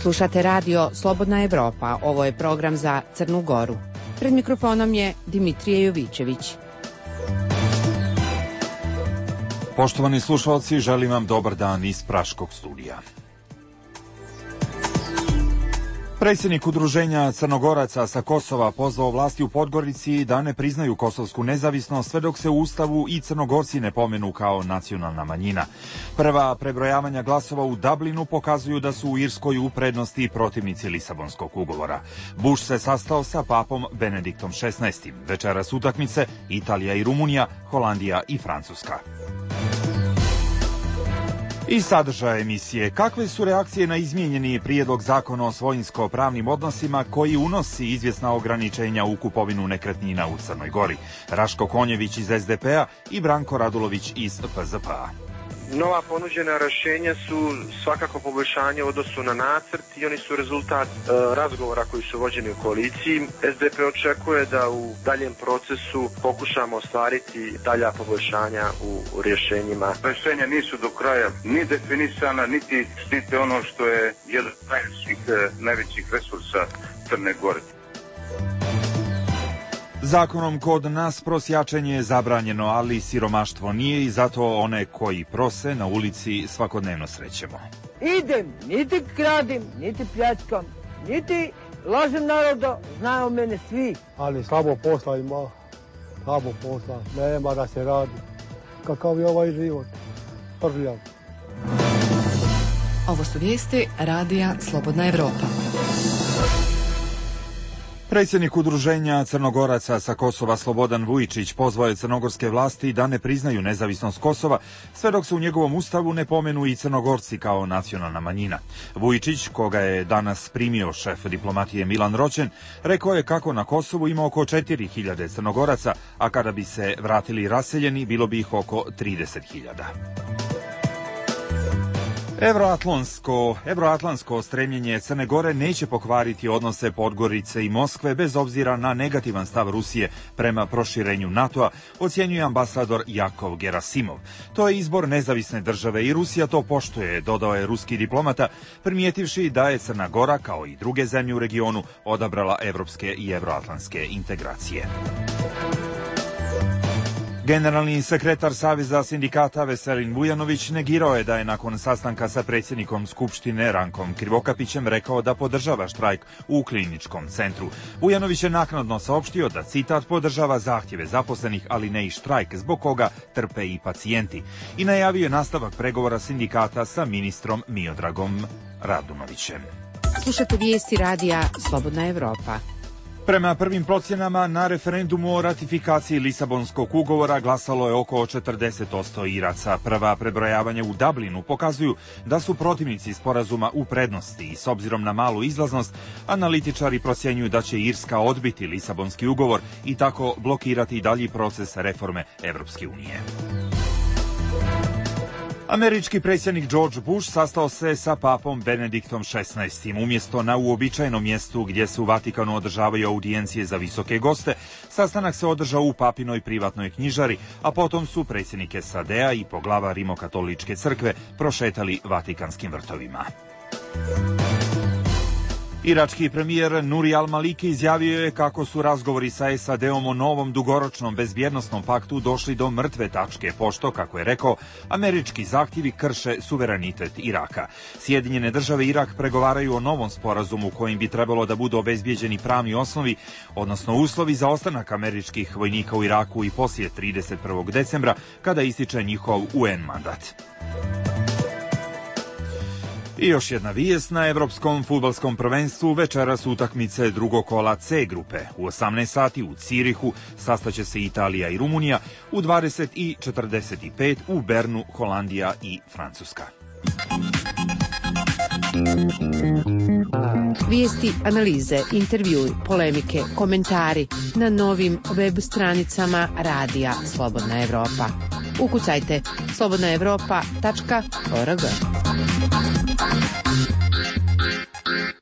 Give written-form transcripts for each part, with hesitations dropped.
Slušate radio Slobodna Evropa, ovo je program za Crnu Goru. Pred mikrofonom je Dimitrije Jovićević. Poštovani slušalci, želim vam dobar dan iz Praškog studija. Predsjednik Udruženja Crnogoraca sa Kosova pozvao vlasti u Podgorici da ne priznaju kosovsku nezavisnost sve dok se u Ustavu i Crnogorci ne pomenu kao nacionalna manjina. Prva prebrojavanja glasova u Dublinu pokazuju da su u Irskoj u prednosti protivnici Lisabonskog ugovora. Bush se sastao sa papom Benediktom XVI. Večeras utakmice Italija i Rumunija, Holandija i Francuska. I sadržaj emisije. Kakve su reakcije na izmijenjeni prijedlog zakona o svojinsko-pravnim odnosima koji unosi izvjesna ograničenja u kupovinu nekretnina u Crnoj Gori? Raško Konjević iz SDP-a i Branko Radulović iz PZP-a. Nova ponuđena rješenja su svakako poboljšanje u odnosu na nacrt i oni su rezultat razgovora koji su vođeni u koaliciji. SDP očekuje da u daljem procesu pokušamo ostvariti dalja poboljšanja u rješenjima. Rješenja nisu do kraja ni definisana, niti štite ono što je jedan od najvećih resursa Crne Gore. Zakonom kod nas prosjačenje je zabranjeno, ali siromaštvo nije i zato one koji prose na ulici svakodnevno srećemo. Idem, niti kradim, niti pljačkam, niti lažem naroda, znaju mene svi. Ali slabo posla ima, nema da se radi. Kakav je ovaj život, prljav. Ovo su vijesti Radija Slobodna Evropa. Predsjednik Udruženja Crnogoraca sa Kosova Slobodan Vujičić pozvao je crnogorske vlasti da ne priznaju nezavisnost Kosova sve dok se u njegovom ustavu ne pomenu i Crnogorci kao nacionalna manjina. Vujičić, koga je danas primio šef diplomatije Milan Roćen, rekao je kako na Kosovu ima oko 4000 Crnogoraca, a kada bi se vratili raseljeni bilo bi ih oko 30.000. Evroatlantsko stremljenje Crne Gore neće pokvariti odnose Podgorice i Moskve bez obzira na negativan stav Rusije prema proširenju NATO-a, ocjenjuje ambasador Jakov Gerasimov. To je izbor nezavisne države i Rusija to poštuje, dodao je ruski diplomata, primijetivši da je Crna Gora, kao i druge zemlje u regionu, odabrala evropske i evroatlantske integracije. Generalni sekretar Saveza sindikata Veselin Vujanović negirao je da je nakon sastanka sa predsjednikom Skupštine Rankom Krivokapićem rekao da podržava štrajk u kliničkom centru. Vujanović je naknadno saopštio da, citat, podržava zahtjeve zaposlenih, ali ne i štrajk, zbog koga trpe i pacijenti. I najavio je nastavak pregovora sindikata sa ministrom Miodragom Radunovićem. Slušate vijesti Radija Slobodna Evropa. Prema prvim procjenama na referendumu o ratifikaciji Lisabonskog ugovora glasalo je oko 40% Iraca. Prva prebrojavanja u Dublinu pokazuju da su protivnici sporazuma u prednosti i s obzirom na malu izlaznost, analitičari procjenjuju da će Irska odbiti Lisabonski ugovor i tako blokirati dalji proces reforme Evropske unije. Američki predsjednik George Bush sastao se sa papom Benediktom XVI. Umjesto na uobičajenom mjestu gdje se u Vatikanu održavaju audijencije za visoke goste, sastanak se održao u papinoj privatnoj knjižari, a potom su predsjednik SAD-a i poglava Rimokatoličke crkve prošetali Vatikanskim vrtovima. Irački premijer Nuri al-Maliki izjavio je kako su razgovori sa SAD-om o novom dugoročnom bezbjednosnom paktu došli do mrtve tačke, pošto, kako je rekao, američki zahtjevi krše suverenitet Iraka. Sjedinjene države i Irak pregovaraju o novom sporazumu kojim bi trebalo da budu obezbijeđeni pravni osnovi, odnosno uslovi za ostanak američkih vojnika u Iraku i poslije 31. decembra, kada ističe njihov UN mandat. I još jedna vijest, na Evropskom fudbalskom prvenstvu večeras utakmice drugog kola C grupe. U 18 sati u Cirihu sastaće se Italija i Rumunija, u 20:45 u Bernu Holandija i Francuska. Vijesti, analize, intervjui, polemike, komentari na novim web stranicama Radija Slobodna Evropa. Ukucajte slobodnaevropa.org.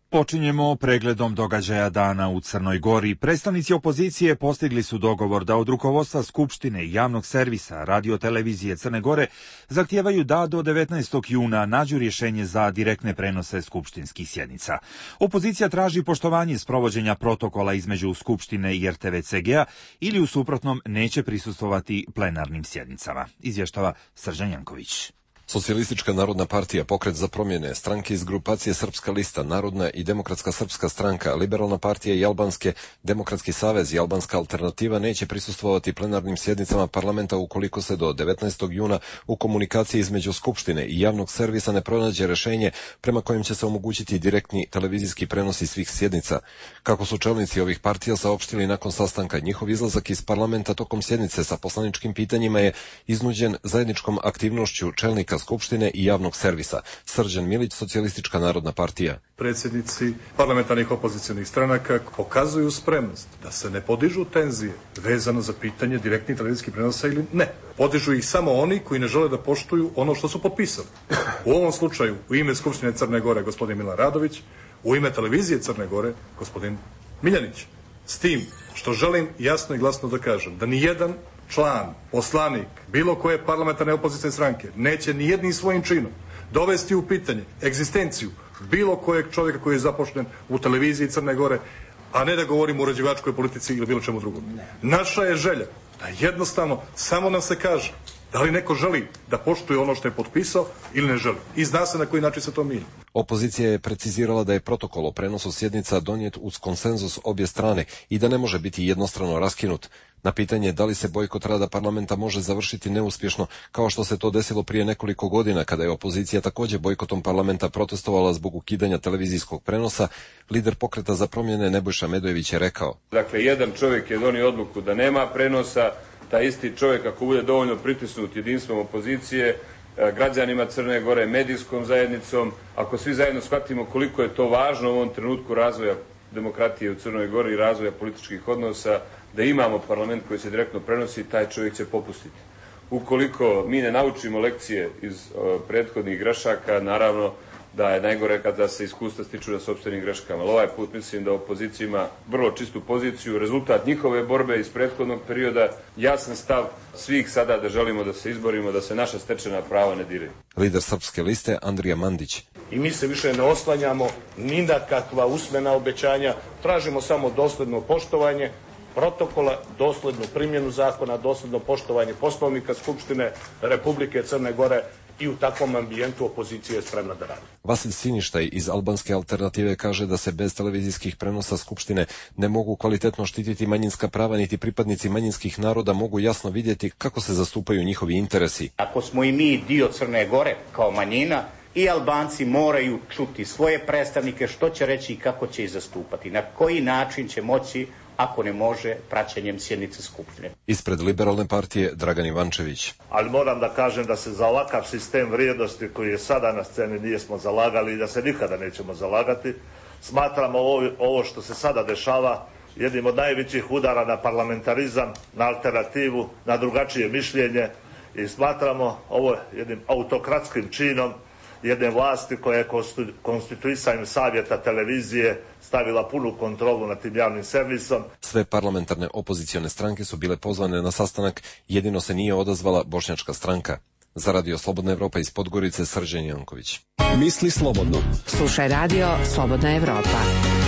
Počinjemo pregledom događaja dana u Crnoj Gori. Predstavnici opozicije postigli su dogovor da od rukovodstva Skupštine i javnog servisa Radio-televizije Crne Gore zahtijevaju da do 19. juna nađu rješenje za direktne prenose skupštinskih sjednica. Opozicija traži poštovanje sprovođenja protokola između Skupštine i RTV-CG-a ili u suprotnom neće prisustvovati plenarnim sjednicama. Izvještava Srđan Janković. Socijalistička narodna partija, Pokret za promjene, stranke iz grupacije Srpska lista, Narodna i demokratska srpska stranka, Liberalna partija i Albanske, Demokratski savez i Albanska alternativa neće prisustvovati plenarnim sjednicama parlamenta ukoliko se do 19. juna u komunikaciji između Skupštine i javnog servisa ne pronađe rješenje prema kojem će se omogućiti direktni televizijski prenosi svih sjednica. Kako su čelnici ovih partija saopštili nakon sastanka, njihov izlazak iz parlamenta tokom sjednice sa poslaničkim pitanjima je iznuđen zajedničkom aktivnošću čelnika Skupštine i javnog servisa. Srđan Milić, Socijalistička narodna partija. Predsjednici parlamentarnih opozicionih stranaka pokazuju spremnost da se ne podižu tenzije vezano za pitanje direktnih televizijskih prenosa ili ne. Podižu ih samo oni koji ne žele da poštuju ono što su potpisali. U ovom slučaju u ime Skupštine Crne Gore gospodin Milan Radović, u ime televizije Crne Gore gospodin Miljanić. S tim što želim jasno i glasno da kažem da nijedan član, poslanik, bilo koje parlamentarne opozicijne stranke neće nijednim svojim činom dovesti u pitanje egzistenciju bilo kojeg čovjeka koji je zaposlen u televiziji Crne Gore, a ne da govorimo o uređivačkoj politici ili bilo čemu drugom. Naša je želja da jednostavno samo nam se kaže da li neko želi da poštuje ono što je potpisao ili ne želi. I zna se na koji način se to mijenja. Opozicija je precizirala da je protokol o prenosu sjednica donijet uz konsenzus obje strane i da ne može biti jednostrano raskinut. Na pitanje da li se bojkot rada parlamenta može završiti neuspješno, kao što se to desilo prije nekoliko godina kada je opozicija također bojkotom parlamenta protestovala zbog ukidanja televizijskog prenosa, lider Pokreta za promjene Nebojša Medojević je rekao: Dakle, jedan čovjek je donio odluku da nema prenosa, taj isti čovjek ako bude dovoljno pritisnut jedinstvom opozicije, građanima Crne Gore, medijskom zajednicom, ako svi zajedno shvatimo koliko je to važno u ovom trenutku razvoja demokratije u Crnoj Gori i razvoja političkih odnosa, da imamo parlament koji se direktno prenosi, taj čovjek će popustiti. Ukoliko mi ne naučimo lekcije iz prethodnih grešaka, naravno da je najgore kada se iskustva stiču na sopstvenim greškama. Ali ovaj put mislim da opozicija ima vrlo čistu poziciju, rezultat njihove borbe iz prethodnog perioda, jasan stav svih sada da želimo da se izborimo, da se naša stečena prava ne diraju. Lider Srpske liste Andrija Mandić. I mi se više ne oslanjamo ni na kakva usmena obećanja, tražimo samo dosledno poštovanje protokola, doslednu primjenu zakona, dosledno poštovanje Poslovnika Skupštine Republike Crne Gore i u takvom ambijentu opozicija je spremna da radi. Vasilj Siništaj iz Albanske alternative kaže da se bez televizijskih prenosa Skupštine ne mogu kvalitetno štititi manjinska prava, niti pripadnici manjinskih naroda mogu jasno vidjeti kako se zastupaju njihovi interesi. Ako smo i mi dio Crne Gore kao manjina, i Albanci moraju čuti svoje predstavnike što će reći i kako će ih zastupati, na koji način će moći, ako ne može, praćenjem sjednice Skupštine. Ispred Liberalne partije Dragan Ivančević. Ali moram da kažem da se za ovakav sistem vrijednosti koji je sada na sceni nismo zalagali i da se nikada nećemo zalagati. Smatramo ovo što se sada dešava jednim od najvećih udara na parlamentarizam, na alternativu, na drugačije mišljenje i smatramo ovo jednim autokratskim činom jedne vlasti koja je konstituisanjem savjeta televizije stavila punu kontrolu nad tim javnim servisom. Sve parlamentarne opozicione stranke su bile pozvane na sastanak, jedino se nije odazvala Bošnjačka stranka. Za Radio Slobodna Evropa iz Podgorice, Srđan Janković. Misli slobodno. Slušaj Radio Slobodna Evropa.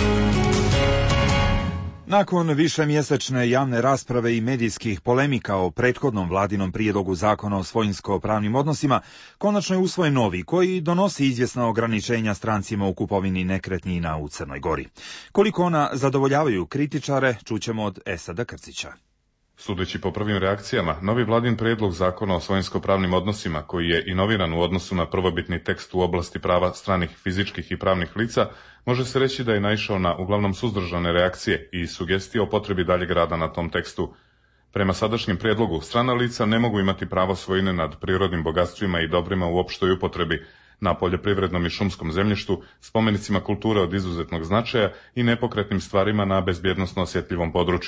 Nakon višemjesečne javne rasprave i medijskih polemika o prethodnom vladinom prijedlogu zakona o svojinsko-pravnim odnosima, konačno je usvojen novi koji donosi izvjesna ograničenja strancima u kupovini nekretnina u Crnoj Gori. Koliko ona zadovoljavaju kritičare, čućemo od Esada Krcića. Sudeći po prvim reakcijama, novi vladin prijedlog zakona o svojinsko-pravnim odnosima, koji je inoviran u odnosu na prvobitni tekst u oblasti prava stranih fizičkih i pravnih lica, može se reći da je naišao na uglavnom suzdržane reakcije i sugestije o potrebi daljeg rada na tom tekstu. Prema sadašnjem prijedlogu, strana lica ne mogu imati pravo svojine nad prirodnim bogatstvima i dobrima u opštoj upotrebi, na poljoprivrednom i šumskom zemljištu, spomenicima kulture od izuzetnog značaja i nepokretnim stvarima na bezbjednosno osjetljivom području.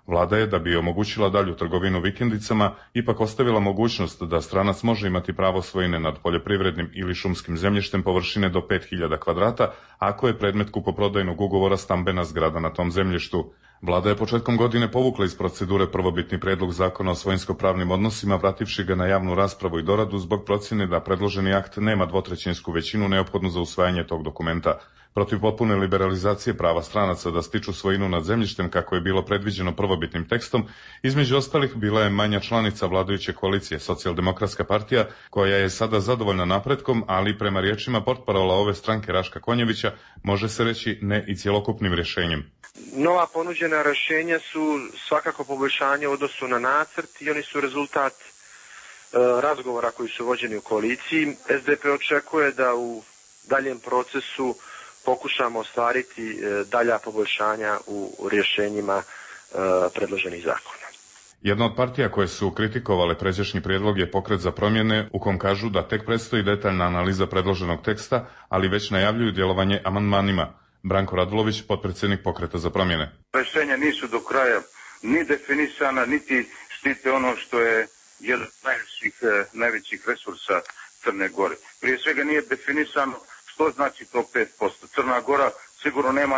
Vlada je, da bi omogućila dalju trgovinu vikendicama, ipak ostavila mogućnost da stranac može imati pravo svojine nad poljoprivrednim ili šumskim zemljištem površine do 5000 kvadrata, ako je predmet kupoprodajnog ugovora stambena zgrada na tom zemljištu. Vlada je početkom godine povukla iz procedure prvobitni predlog zakona o svojinsko-pravnim odnosima, vrativši ga na javnu raspravu i doradu zbog procjene da predloženi akt nema dvotrećinsku većinu neophodnu za usvajanje tog dokumenta. Protiv potpune liberalizacije prava stranaca da stiču svojinu nad zemljištem kako je bilo predviđeno prvobitnim tekstom, između ostalih bila je manja članica vladajuće koalicije, Socijaldemokratska partija, koja je sada zadovoljna napretkom, ali prema riječima portparola ove stranke Raška Konjevića može se reći ne i cjelokupnim rješenjem. Nova ponuđena rješenja su svakako poboljšanje u odnosu na nacrt i oni su rezultat razgovora koji su vođeni u koaliciji. SDP očekuje da u daljem procesu pokušamo ostvariti dalja poboljšanja u rješenjima predloženih zakona. Jedna od partija koje su kritikovale pređašnji prijedlog je Pokret za promjene, u kom kažu da tek predstoji detaljna analiza predloženog teksta, ali već najavljuju djelovanje amandmanima. Branko Radulović, potpredsjednik Pokreta za promjene. Rješenja nisu do kraja ni definisana, niti štite ono što je jedan od najvećih resursa Crne Gore. Prije svega nije definisano što znači to 5%. Crna Gora sigurno nema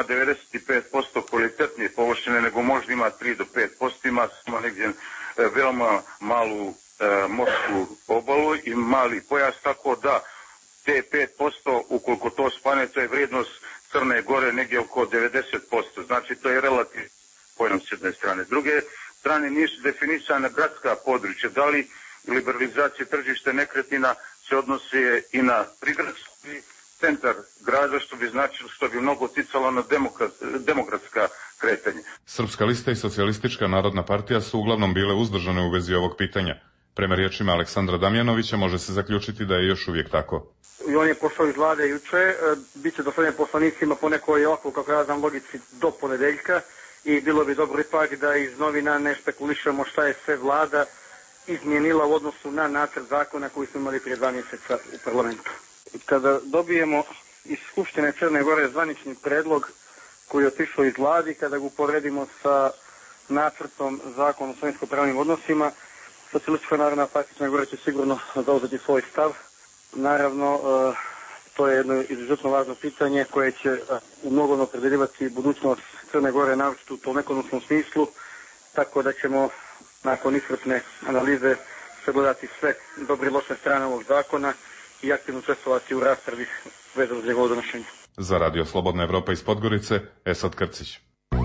95% kvalitetnije površine, nego možda ima 3 do 5%, ima negdje veoma malu morsku obalu i mali pojas, tako da te 5%, ukoliko to spane, to je vrijednost Crne Gore negdje oko 90%. Znači to je relativno pojam s jedne strane. S druge strane nisu definisana gradska područja. Da li liberalizacija tržišta nekretnina se odnosi i na prigradski centar grada, što bi mnogo ticalo na demokratska kretanja. Srpska lista i Socijalistička narodna partija su uglavnom bile uzdržane u vezi ovog pitanja. Prema riječima Aleksandra Damjanovića može se zaključiti da je još uvijek tako. I on je pošao iz vlade juče, bit će dostavljen poslanicima po nekoj ovako, kako ja znam, logici do ponedeljka i bilo bi dobro ipak da iz novina ne špekulišemo šta je sve vlada izmijenila u odnosu na nacrt zakona koji smo imali prije 2 mjeseca u parlamentu. Kada dobijemo iz Skupštine Crne Gore zvanični predlog koji je otišao iz vladi, kada ga uporedimo sa nacrtom zakona o svojinsko-pravnim odnosima, Socijalistička narodna partija Crne Gore će sigurno zauzeti svoj stav. Naravno, to je jedno izuzetno važno pitanje koje će u mnogome opredeljivati budućnost Crne Gore, naročito u tom ekonomskom smislu, tako da ćemo nakon iscrpne analize sagledati sve dobre i loše strane ovog zakona i aktivno učestvovati u raspravi vezano za njegovo donošenje. Za Radio Slobodna Evropa iz Podgorice, Esad Krcić.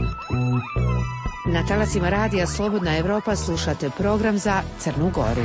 Na talasima Radija Slobodna Evropa slušate program za Crnu Goru.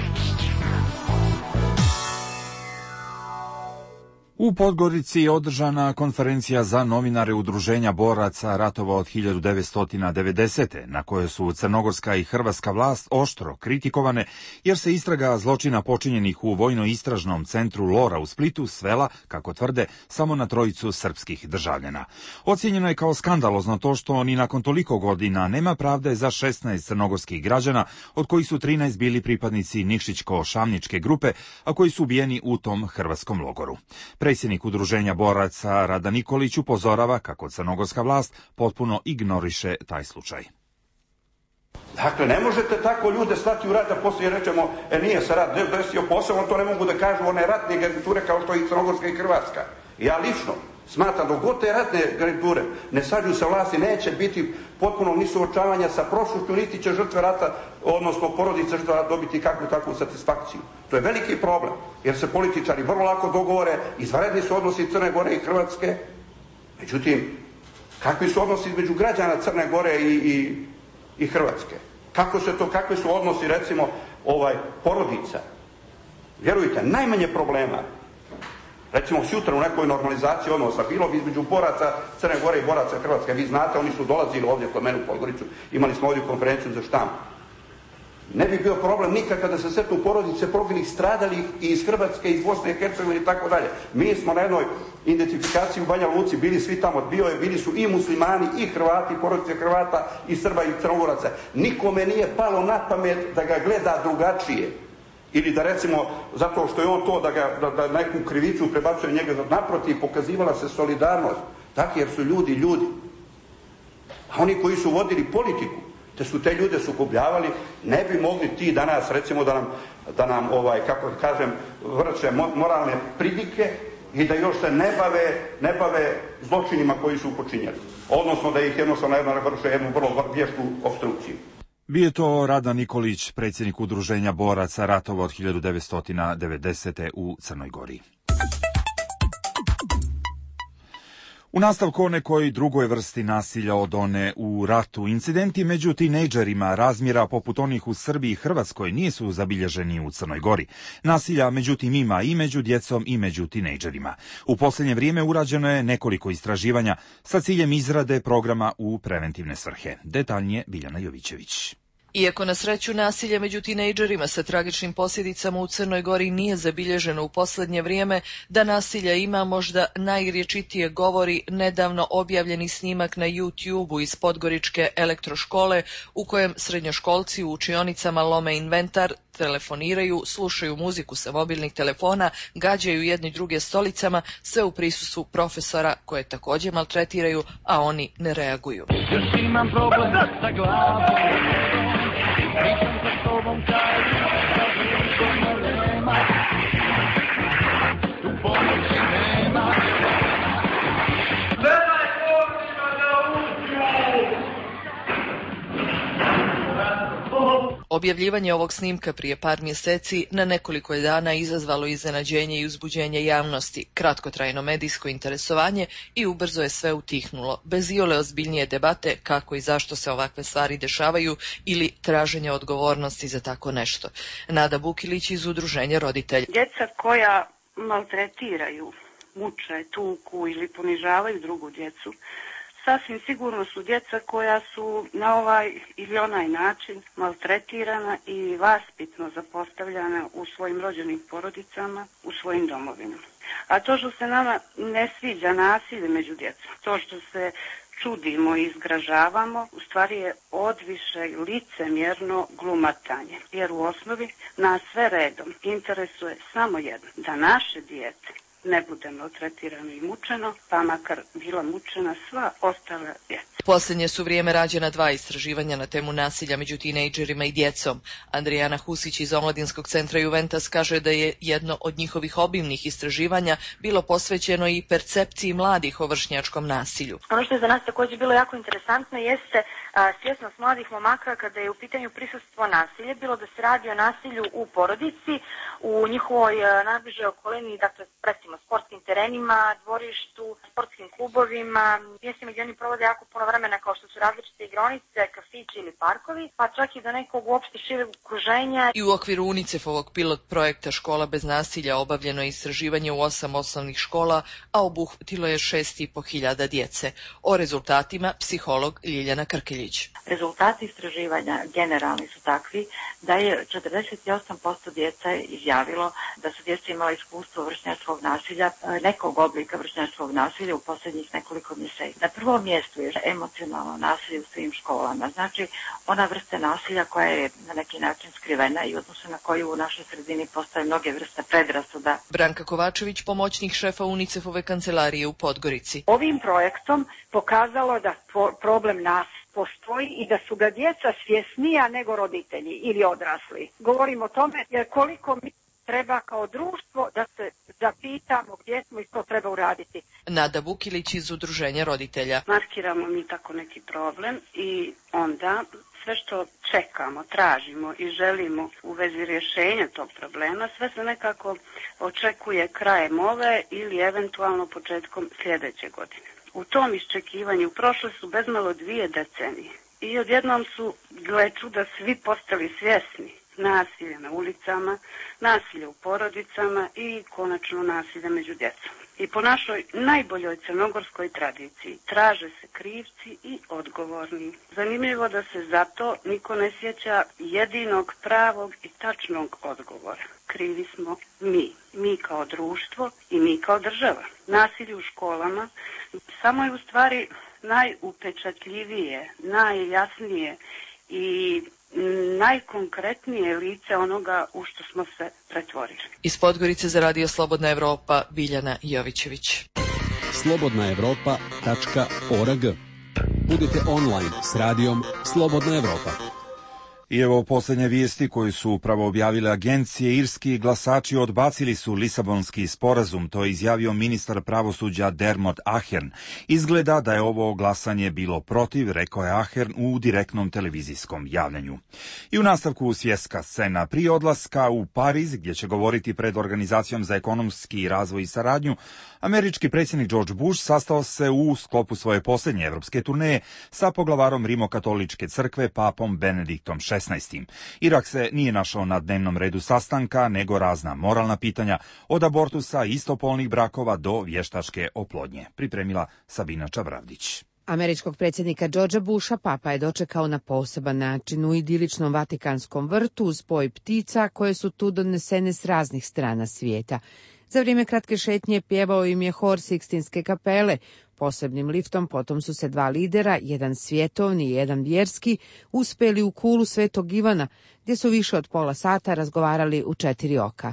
U Podgorici je održana konferencija za novinare Udruženja boraca ratova od 1990. na kojoj su crnogorska i hrvatska vlast oštro kritikovane jer se istraga zločina počinjenih u vojno-istražnom centru Lora u Splitu svela, kako tvrde, samo na 3 srpskih državljana. Ocijenjeno je kao skandalozno to što ni nakon toliko godina nema pravde za 16 crnogorskih građana, od kojih su 13 bili pripadnici Nikšićko-Šamničke grupe, a koji su ubijeni u tom hrvatskom logoru. Predsjednik Udruženja boraca Rada Nikolić upozorava kako crnogorska vlast potpuno ignoriše taj slučaj. Dakle, ne možete tako ljude slati u rat da poslije rečemo, nije se rat desio posebno, to ne mogu da kažu one ratne garniture kao što i Crnogorska i Hrvatska. Ja lično smatram da god te ratne garniture ne sađu sa vlasti, neće biti potpuno ni suočavanja sa prošlošću, niti će žrtve rata, odnosno porodice žrtve rata dobiti kakvu takvu satisfakciju. To je veliki problem, jer se političari vrlo lako dogovore, izvanredni su odnosi Crne Gore i Hrvatske, međutim, kakvi su odnosi između građana Crne Gore i Hrvatske? Kakvi su odnosi, recimo, porodica? Vjerujte, najmanje problema, recimo sutra u nekoj normalizaciji odnosa, bilo bi između boraca Crne Gore i boraca Hrvatske. Vi znate, oni su dolazili ovdje kod mene u Podgoricu, imali smo ovdje konferenciju za štampu. Ne bi bio problem nikad kada se setnu porodice prognilih stradalih i iz Hrvatske, iz Bosne i Hercegovine i tako dalje. Mi smo na jednoj identifikaciji u Banja Luci bili svi tamo, bili su i muslimani i Hrvati, porodice Hrvata i Srba i Crnogoraca. Nikome nije palo na pamet da ga gleda drugačije. Ili da recimo, zato što je on to, da neku krivicu prebacuje njega naprotiv, pokazivala se solidarnost. Tako jer su ljudi. A oni koji su vodili politiku, te su te ljude sukobljavali, ne bi mogli ti danas, recimo, da nam kako kažem, vrše moralne pridike i da još se ne bave zločinima koji su počinjeni. Odnosno da ih jednostavno vrše jednu vrlo vještu opstrukciju. Bio je to Radan Nikolić, predsjednik udruženja boraca ratova od 1990. u Crnoj Gori. U nastavku o nekoj drugoj vrsti nasilja od one u ratu, incidenti među tinejdžerima razmjera poput onih u Srbiji i Hrvatskoj nisu zabilježeni u Crnoj Gori. Nasilja međutim ima i među djecom i među tinejdžerima. U posljednje vrijeme urađeno je nekoliko istraživanja sa ciljem izrade programa u preventivne svrhe. Detaljnije Biljana Jovićević. Iako na sreću nasilje među tinejdžerima sa tragičnim posljedicama u Crnoj Gori nije zabilježeno u posljednje vrijeme, da nasilja ima možda najriječitije govori nedavno objavljeni snimak na YouTube-u iz podgoričke elektroškole u kojem srednjoškolci u učionicama lome inventar, telefoniraju, slušaju muziku sa mobilnih telefona, gađaju jedni druge stolicama, sve u prisustvu profesora koje također maltretiraju, a oni ne reaguju. Još imam problem sa glavom, pričam sa tobom kažem, da nema, tu pomoći nema. Nemaj povima da uđu! Objavljivanje ovog snimka prije par mjeseci na nekoliko je dana izazvalo iznenađenje i uzbuđenje javnosti, kratkotrajno medijsko interesovanje i ubrzo je sve utihnulo, bez iole ozbiljnije debate kako i zašto se ovakve stvari dešavaju ili traženja odgovornosti za tako nešto. Nada Bukilić iz Udruženja roditelja. Djeca koja maltretiraju, muče, tuku ili ponižavaju drugu djecu, sasvim sigurno su djeca koja su na ovaj ili onaj način maltretirana i vaspitno zapostavljana u svojim rođenim porodicama, u svojim domovima. A to što se nama ne sviđa nasilje među djecom, to što se čudimo i izgražavamo, u stvari je odviše licemjerno glumatanje. Jer u osnovi nas sve redom interesuje samo jedno, da naše dijete ne bude maltretirano i mučeno, pa makar bila mučena sva ostala djeca. Posljednje su vrijeme rađena 2 istraživanja na temu nasilja među tinejdžerima i djecom. Andrijana Husić iz Omladinskog centra Juventus kaže da je jedno od njihovih obimnih istraživanja bilo posvećeno i percepciji mladih o vršnjačkom nasilju. Ono što je za nas također bilo jako interesantno jeste svjesnost mladih momaka kada je u pitanju prisustvo nasilja, bilo da se radi o nasilju u porodici, u njihovoj najbližoj okolini, dakle recimo sportskim terenima, dvorištu, sportskim klubovima, mjestima gdje oni provode jako puno vremena kao što su različite igronice, kafići ili parkovi, pa čak i do nekog uopšte šireg okruženja. I u okviru UNICEF-ovog pilot projekta Škola bez nasilja obavljeno je istraživanje u 8 osnovnih škola, a obuhvatilo je 6.500 djece. O rezultatima psiholog Ljiljana Krkeljić. Rezultati istraživanja generalni su takvi da je 48% djeca izjavilo da su djeca imala iskustvo vršnjačkog nasilja, nekog oblika vršnjačkog nasilja u posljednjih nekoliko mjeseci. Na prvom mjestu je emocionalno nasilje u svim školama, znači ona vrsta nasilja koja je na neki način skrivena i odnosno na koju u našoj sredini postoje mnoge vrste predrasuda. Branka Kovačević, pomoćnik šefa UNICEF-ove kancelarije u Podgorici. Ovim projektom pokazalo da problem nasilja postoji i da su ga djeca svjesnija nego roditelji ili odrasli. Govorim o tome jer koliko mi treba kao društvo da se zapitamo gdje smo i što treba uraditi. Nada Bukilić iz Udruženja roditelja. Markiramo mi tako neki problem i onda sve što čekamo, tražimo i želimo u vezi rješenja tog problema, sve se nekako očekuje krajem ove ili eventualno početkom sljedeće godine. U tom iščekivanju prošle su bezmalo 2 decenije i odjednom su, gle čuda, svi postali svjesni nasilja na ulicama, nasilja u porodicama i konačno nasilja među djecom. I po našoj najboljoj crnogorskoj tradiciji traže se krivci i odgovorni. Zanimljivo da se zato niko ne sjeća jedinog pravog i tačnog odgovora. Krivi smo mi kao društvo i mi kao država. Nasilje u školama samo je u stvari najupečatljivije, najjasnije i najkonkretnije lice onoga u što smo se pretvorili. Iz Podgorice za Radio Slobodna Evropa, Biljana Jovićević. slobodnaevropa.org Budite online s radijom Slobodna Evropa. I evo posljednje vijesti koje su upravo objavile agencije. Irski glasači odbacili su Lisabonski sporazum, to je izjavio ministar pravosuđa Dermot Ahern. Izgleda da je ovo glasanje bilo protiv, rekao je Ahern u direktnom televizijskom javljanju. I u nastavku svjetska scena. Prije odlaska u Pariz, gdje će govoriti pred Organizacijom za ekonomski razvoj i saradnju, američki predsjednik George Bush sastao se u sklopu svoje posljednje evropske turneje sa poglavarom Rimokatoličke crkve, papom Benediktom XVI. Irak se nije našao na dnevnom redu sastanka, nego razna moralna pitanja, od abortusa, istopolnih brakova do vještačke oplodnje. Pripremila Sabina Čabravdić. Američkog predsjednika Georgea Busha papa je dočekao na poseban način u idiličnom Vatikanskom vrtu uz spoj ptica koje su tu donesene s raznih strana svijeta. Za vrijeme kratke šetnje pjevao im je hor Sikstinske kapele. Posebnim liftom potom su se dva lidera, jedan svjetovni i jedan vjerski, uspeli u kulu Svetog Ivana, gdje su više od pola sata razgovarali u 4 oka.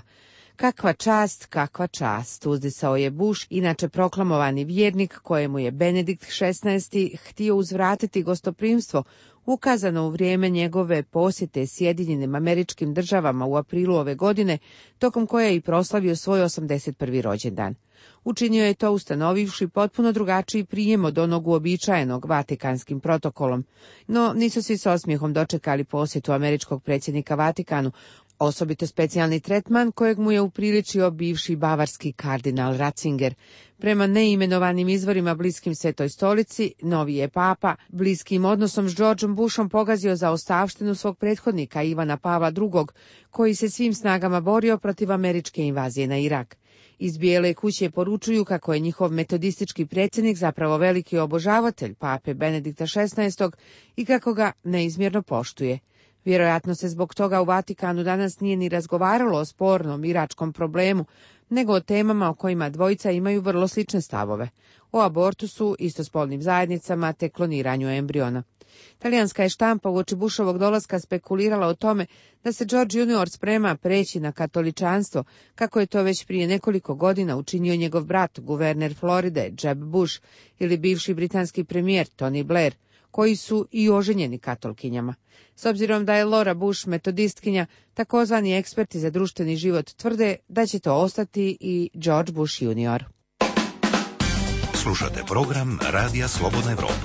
Kakva čast, uzdisao je Bush, inače proklamovani vjernik kojemu je Benedikt XVI htio uzvratiti gostoprimstvo, ukazano u vrijeme njegove posjete Sjedinjenim Američkim Državama u aprilu ove godine, tokom koje je i proslavio svoj 81. rođendan. Učinio je to ustanovivši potpuno drugačiji prijem od onog uobičajenog Vatikanskim protokolom, no nisu svi s osmijehom dočekali posjetu američkog predsjednika Vatikanu, osobito specijalni tretman kojeg mu je upriličio bivši bavarski kardinal Ratzinger. Prema neimenovanim izvorima bliskim Svetoj stolici, novi je papa bliskim odnosom s Georgeom Bushom pogazio za ostavštinu svog prethodnika Ivana Pavla II, koji se svim snagama borio protiv američke invazije na Irak. Iz Bijele kuće poručuju kako je njihov metodistički predsjednik zapravo veliki obožavatelj pape Benedikta XVI i kako ga neizmjerno poštuje. Vjerojatno se zbog toga u Vatikanu danas nije ni razgovaralo o spornom iračkom problemu, nego o temama o kojima dvojica imaju vrlo slične stavove. O abortusu, istospolnim zajednicama te kloniranju embriona. Talijanska je štampa uoči Bushovog dolaska spekulirala o tome da se George Junior sprema preći na katoličanstvo, kako je to već prije nekoliko godina učinio njegov brat, guverner Floride, Jeb Bush, ili bivši britanski premijer Tony Blair, koji su i oženjeni katolkinjama. S obzirom da je Laura Bush metodistkinja, takozvani eksperti za društveni život tvrde da će to ostati i George Bush Junior. Slušate program Radija Slobodna Evropa.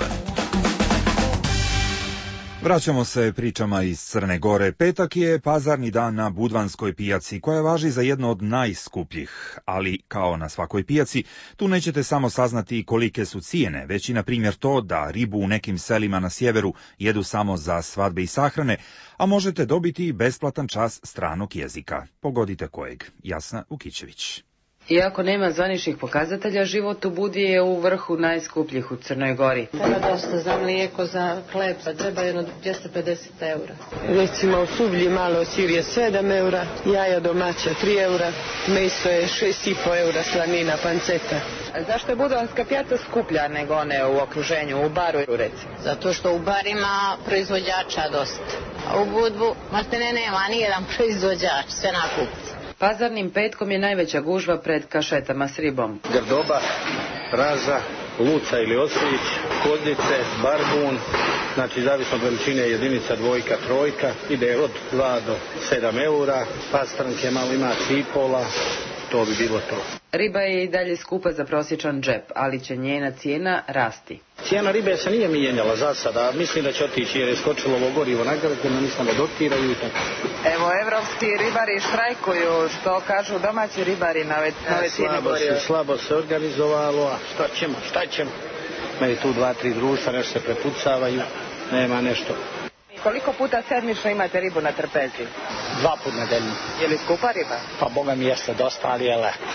Vraćamo se pričama iz Crne Gore. Petak je pazarni dan na Budvanskoj pijaci, koja važi za jedno od najskupljih, ali kao na svakoj pijaci, tu nećete samo saznati kolike su cijene, već i na primjer to da ribu u nekim selima na sjeveru jedu samo za svadbe i sahrane, a možete dobiti besplatan čas stranog jezika. Pogodite kojeg? Jasna Ukićević. Iako nema zvaničnih pokazatelja, život u Budvi je u vrhu najskupljih u Crnoj Gori. Treba dosta za mlijeko, za hleb, treba jedno 250 eura. Recimo sublji malo sir je 7 eura, jaja domaća 3 eura, meso je 6,5 eura, slanina, panceta. A zašto je Budvanska pijaca skuplja nego one u okruženju, u Baru recimo? Zato što u barima proizvođača dosta, a u Budvu maltene nema nijedan proizvođač, sve nakupci. Pazarnim petkom je najveća gužva pred kašetama s ribom. Grdoba, raza, luca ili oslić, kozice, barbun, znači zavisno od veličine jedinica, dvojka, trojka, ide od 2 do 7 eura, pastranke malo ima cipola, to bi bilo to. Riba je i dalje skupa za prosječan džep, ali će njena cijena rasti. Cijena ribe se nije mijenjala za sada, mislim da će otići jer je skočilo ovo gorivo na građana, mislim da dotiraju i tako. Evo, evropski ribari štrajkuju, što kažu domaći ribari na ove cijene goriva. Slabo se organizovalo, a šta ćemo? Meni tu 2-3 društva, nešto se prepucavaju, nema nešto. Koliko puta sedmično imate ribu na trpezi? 2 puta nedeljno. Je li skupa riba? Pa boga mi jeste dosta, ali je lako.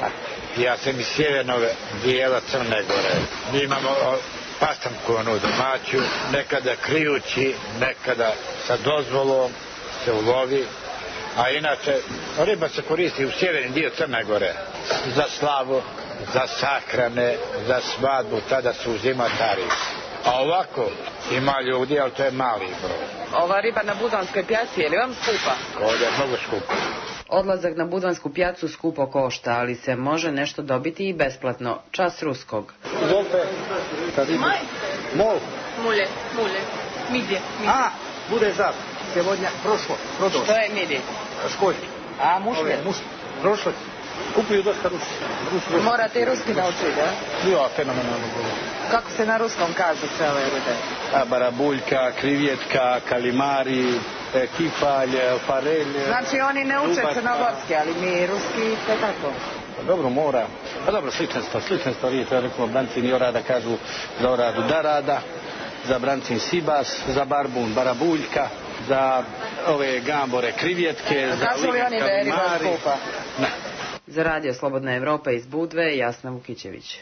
Ja sam iz sjevernog dijela Crne Gore. Mi imamo pastanku onu domaću, nekada krijući, nekada sa dozvolom se ulovi. A inače, riba se koristi u sjeverni dio Crne Gore. Za slavu, za sahrane, za svadbu, tada su uzima tarif. A ovako ima ljudi, ali to je mali broj. Ova riba na Budvanskoj pijaci, je li vam skupa? Ovdje je mnogo skupa. Odlazak na Budvansku pijacu skupo košta, ali se može nešto dobiti i besplatno. Čas ruskog. Мол. Mulje. Midje. A, bude za. Сегодня прошло. Продал. Što je midje? Školjki. A, muške? Muške. Prošlo. Kupuju dosta ruski. Morate i ruski naučiti, da? Ja, fenomenalno govorim. Kako se na ruskom kaže sve ove ribe? Barabuljka, krivjetka, kalimari, kifalj, farelj. Znači oni ne uče crnogorski, ali mi ruski to tako. Dobro, mora. Pa dobro, slične stvari. To je rekao, brancini orada kažu za oradu darada, za brancin sibas, za barbun barabuljka, za ove gambore krivjetke, za kažu li oni da je riba skupa? Ne. Za Radio Slobodna Evropa iz Budve, Jasna Vukićević.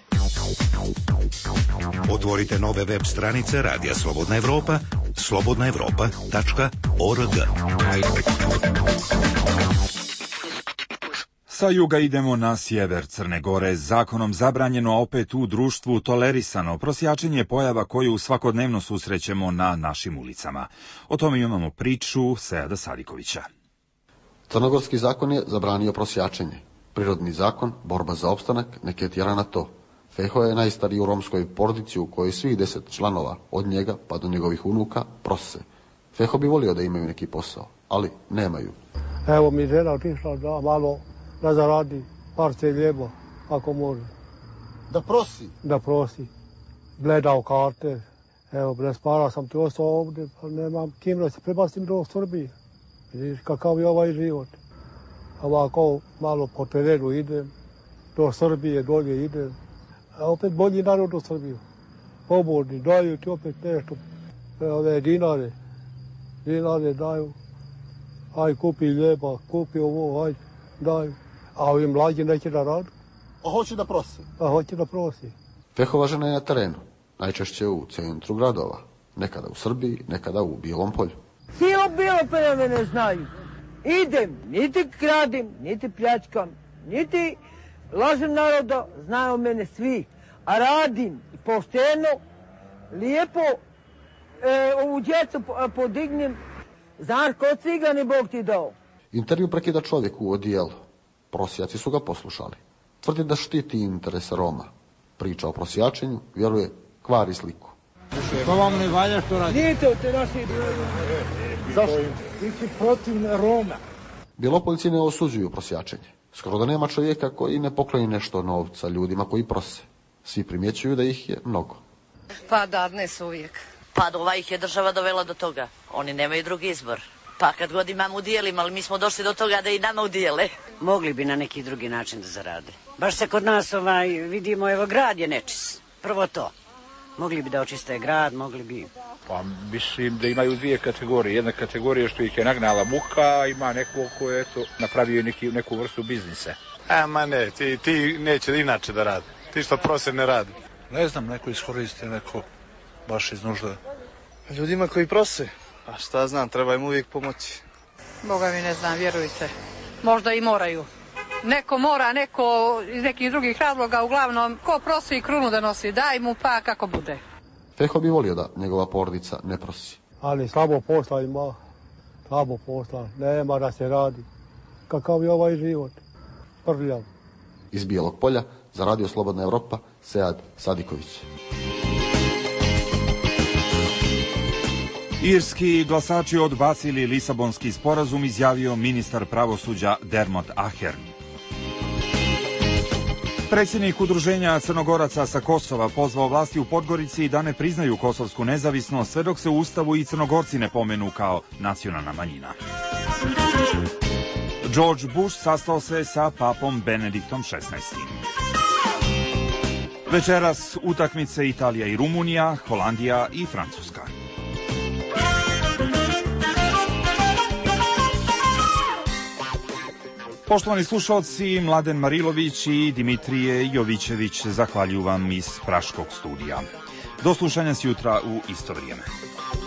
Otvorite nove web stranice Radija Slobodna Evropa, slobodnaevropa.org. Sa juga idemo na sjever Crne Gore. Zakonom zabranjeno, opet u društvu tolerisano. Prosjačenje je pojava koju svakodnevno susrećemo na našim ulicama. O tome imamo priču Seada Sadikovića. Crnogorski zakon je zabranio prosjačenje. Prirodni zakon, borba za opstanak, neke tjera na to. Feho je najstariji u romskoj porodici u kojoj svih 10 članova, od njega pa do njegovih unuka, prose. Feho bi volio da imaju neki posao, ali nemaju. Evo mi žena otišla da malo da zaradi parce ljeba, ako može. Da prosi? Da prosi. Gledao karte. Evo, bez para sam ti ostao ovdje, pa nemam kim da se prebacim do Srbije. Vidiš kakav je ovaj život. Ovako malo po terenu idem, do Srbije dolje idem, a opet bolji narod u Srbiju. Poborni, daju ti opet nešto, ove dinare daju, aj kupi ljeba, kupi ovo, aj daju. A ovi mlađi neće da radu. A hoće da prosi? A hoće da prosi. Fehova žena je na terenu, najčešće u centru gradova, nekada u Srbiji, nekada u Bijelom Polju. Cijelo Bijelo Polje mene znaju. Idem, niti kradim, niti pljačkam, niti lažem naroda, znaju mene svi. A radim pošteno, lijepo, ovu djecu podignem. Znaš, kod cigani Bog ti dao. Intervju prekida čovjek u odijelu. Prosjaci su ga poslušali. Tvrdi da štiti interes Roma. Priča o prosjačenju, vjeruje, kvari sliku. Pa vam ne valja što radi? Nije to te naši... Zašto? Ti si protiv Roma. Bjelopoljci ne osuđuju prosjačenje. Skoro da nema čovjeka koji ne pokloni nešto novca ljudima koji prose. Svi primjećuju da ih je mnogo. Pa dadne su uvijek. Pa ova ih je država dovela do toga. Oni nemaju drugi izbor. Pa kad god imamo udijelimo, ali mi smo došli do toga da i nama udijele. Mogli bi na neki drugi način da zarade. Baš se kod nas vidimo, evo grad je nečist. Prvo to. Mogli bi da očiste grad, mogli bi... Pa mislim da imaju dvije kategorije. Jedna kategorija što ih je nagnala muka, a ima neko ko je napravio neku vrstu biznisa. Ma ne, ti neće inače da radi. Ti što prose ne radi. Ne znam, neko iskoriste, neko baš iz nužda. Ljudima koji prose? A šta znam, treba im uvijek pomoći. Boga mi ne znam, vjerujte. Možda i moraju. Neko mora, neko iz nekih drugih razloga, uglavnom, ko prosi krunu da nosi, daj mu pa kako bude. Feho bi volio da njegova porodica ne prosi. Ali slabo posla ima, nema da se radi. Kakav je ovaj život, prljav. Iz Bijelog Polja, za Radio Slobodna Evropa, Sead Sadiković. Irski glasači odbacili Lisabonski sporazum, izjavio ministar pravosuđa Dermot Ahern. Predsjednik Udruženja Crnogoraca sa Kosova pozvao vlasti u Podgorici da ne priznaju kosovsku nezavisnost sve dok se u Ustavu i Crnogorci ne pomenu kao nacionalna manjina. George Bush sastao se sa papom Benediktom XVI. Večeras utakmice Italija i Rumunija, Holandija i Francuska. Poštovani slušalci, Mladen Marilović i Dimitrije Jovićević zahvaljuju vam iz Praškog studija. Do slušanja sjutra u isto vrijeme.